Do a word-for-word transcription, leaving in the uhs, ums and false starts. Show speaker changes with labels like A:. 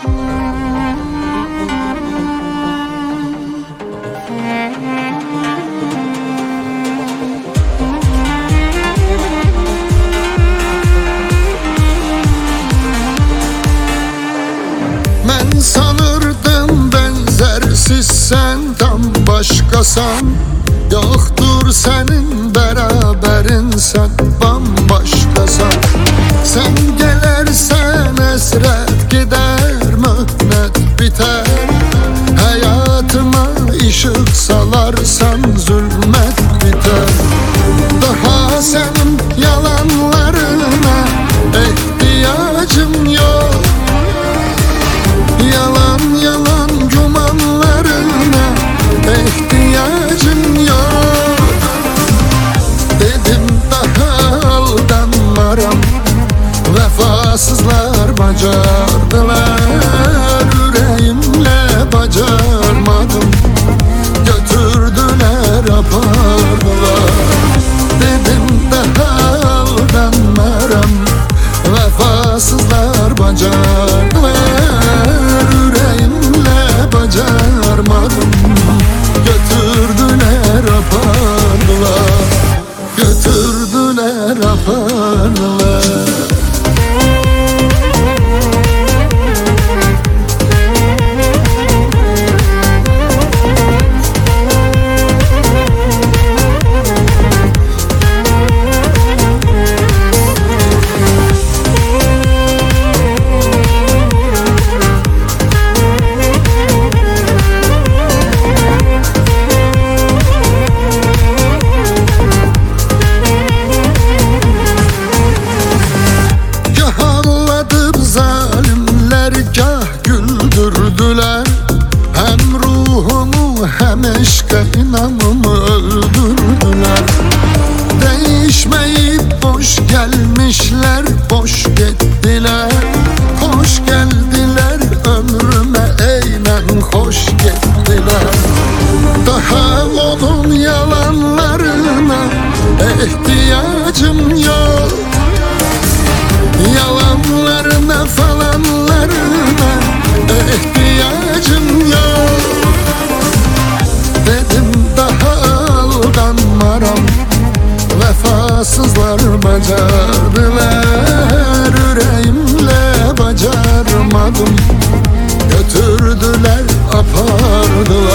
A: Ben sanırdım benzersiz sen tam başkasan. Yoktur senin beraberin, sen bambaşkasan. Sen gelersen esret gider, mühnet biter. Hayatıma ışık salarsan zulmet biter. Daha senin yalanlarına ihtiyacım yok. Yalan yalan gümanlarına ihtiyacım yok. Dedim daha aldanmaram, vefasızlar bacardılar. Yüreğimle bacarmadım, götürdüler apardılar. Dedim daha aldanmaram, vefasızlar bacardılar. Yüreğimle bacarmadım, götürdüler apardılar. Götürdüler apardılar. Gah güldürdüler, hem ruhumu hem eşke inamımı öldürdüler. Değişmeyip boş gelmişler, boş gittiler. Hoş geldiler ömrüme, eynen hoş gittiler. Daha onun yalanlarına ihtiyacım yok. Yalanlarına falanlarına ihtiyacım yok. Dedim daha aldanmaram, vefasızlar bacardılar. Yüreğimle bacarmadım, götürdüler apardılar.